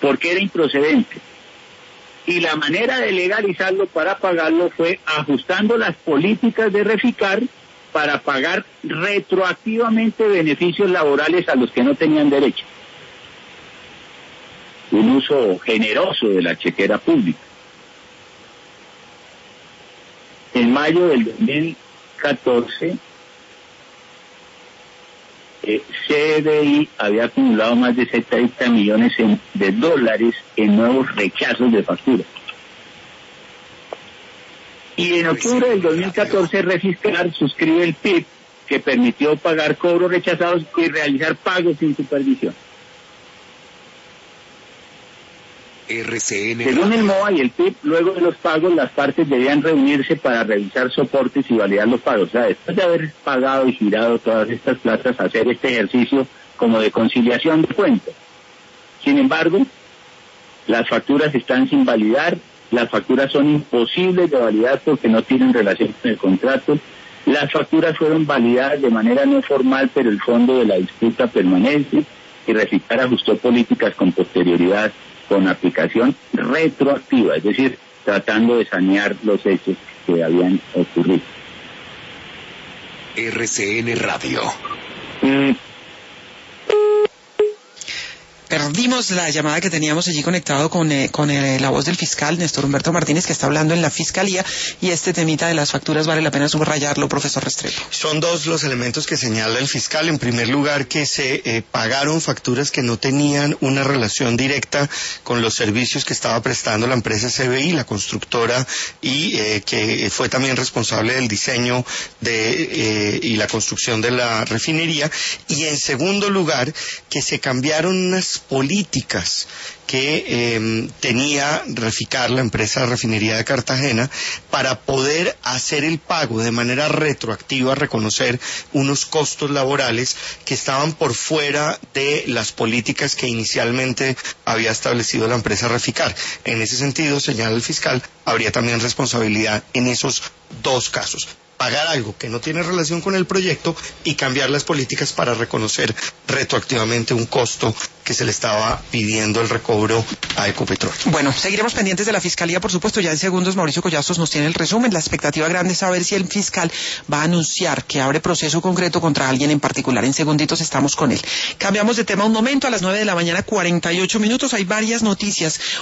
porque era improcedente. Y la manera de legalizarlo para pagarlo fue ajustando las políticas de Reficar para pagar retroactivamente beneficios laborales a los que no tenían derecho. Un uso generoso de la chequera pública. En mayo del 2014, CBI había acumulado más de 70 millones de dólares en nuevos rechazos de facturas. Y en octubre del 2014, Refiscar suscribe el PIB que permitió pagar cobros rechazados y realizar pagos sin supervisión. Según el MOA y el PIB, luego de los pagos, las partes debían reunirse para revisar soportes y validar los pagos. O sea, después de haber pagado y girado todas estas platas, hacer este ejercicio como de conciliación de cuentas. Sin embargo, las facturas están sin validar, las facturas son imposibles de validar porque no tienen relación con el contrato. Las facturas fueron validadas de manera no formal, pero el fondo de la disputa permanece y Refiscar ajustó políticas con posterioridad, con aplicación retroactiva, es decir, tratando de sanear los hechos que habían ocurrido. RCN Radio. Perdimos la llamada que teníamos allí conectado con la voz del fiscal Néstor Humberto Martínez, que está hablando en la fiscalía, y este temita de las facturas vale la pena subrayarlo, profesor Restrepo. Son dos los elementos que señala el fiscal. En primer lugar, que se pagaron facturas que no tenían una relación directa con los servicios que estaba prestando la empresa CBI, la constructora, y que fue también responsable del diseño y la construcción de la refinería. Y en segundo lugar, que se cambiaron unas políticas que tenía Reficar, la empresa de refinería de Cartagena, para poder hacer el pago de manera retroactiva, reconocer unos costos laborales que estaban por fuera de las políticas que inicialmente había establecido la empresa Reficar. En ese sentido, señala el fiscal, habría también responsabilidad en esos dos casos. Pagar algo que no tiene relación con el proyecto y cambiar las políticas para reconocer retroactivamente un costo que se le estaba pidiendo el recobro a Ecopetrol. Bueno, seguiremos pendientes de la Fiscalía, por supuesto. Ya en segundos Mauricio Collazos nos tiene el resumen. La expectativa grande es saber si el fiscal va a anunciar que abre proceso concreto contra alguien en particular. En segunditos estamos con él. Cambiamos de tema un momento. A las 9 de la mañana, 48 minutos. Hay varias noticias.